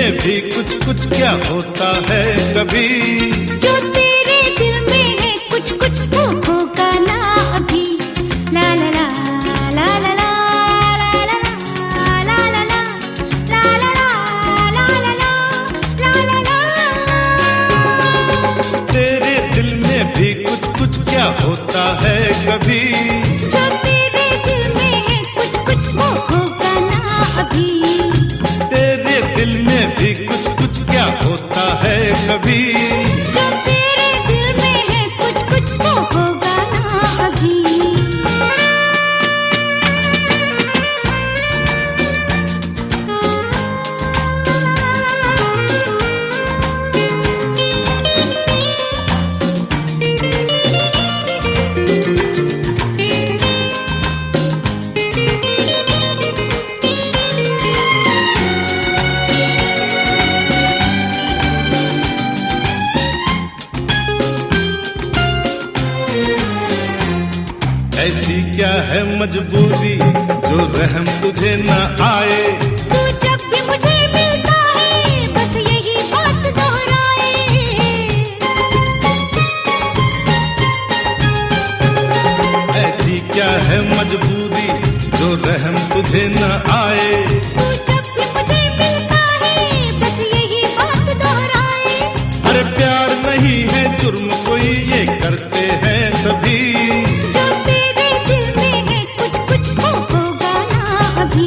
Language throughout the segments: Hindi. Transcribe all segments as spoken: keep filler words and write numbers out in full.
में भी कुछ कुछ क्या होता है कभी। जो तेरे दिल में है कुछ कुछ वो होगा ना अभी। ला ला ला ला ला ला ला ला ला ला ला ला ला ला ला ला। तेरे दिल में भी कुछ कुछ क्या होता है कभी। जो तेरे दिल में है कुछ कुछ वो होगा ना अभी। तेरे दिल में भी कुछ कुछ क्या होता है कभी। जो तेरे दिल में है कुछ कुछ वो होगा ना अभी। ऐसी क्या है मजबूरी जो रहम तुझे न आए। तू जब भी मुझे मिलता है बस यही बात दोहराए। ऐसी क्या है मजबूरी जो रहम तुझे न आए। तू जब भी मुझे मिलता है बस यही बात दोहराए। अरे प्यार नहीं है जुर्म कोई ये करते हैं सभी। जो तेरे दिल में है कुछ कुछ वो होगा ना अभी।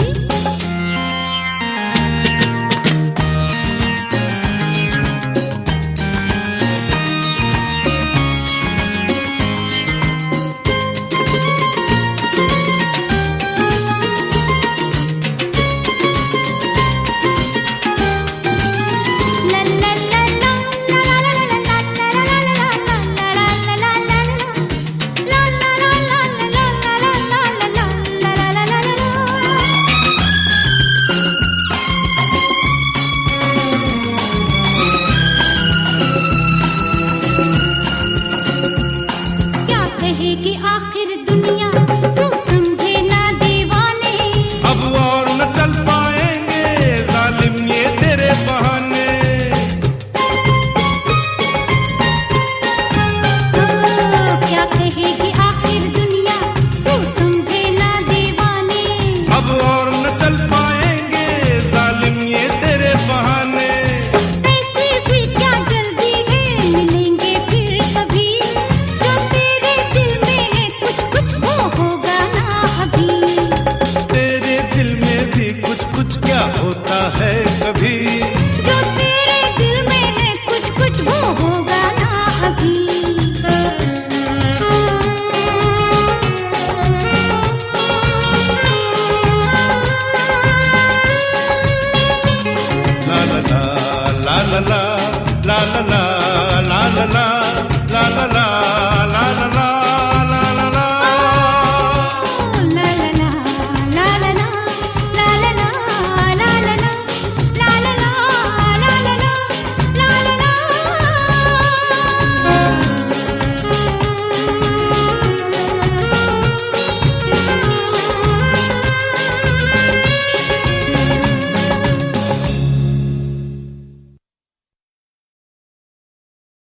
ला ला ला ला ला ला ला ला ला ला ला ला ला ला ला ला। क्या कहेगी आखिर दुनिया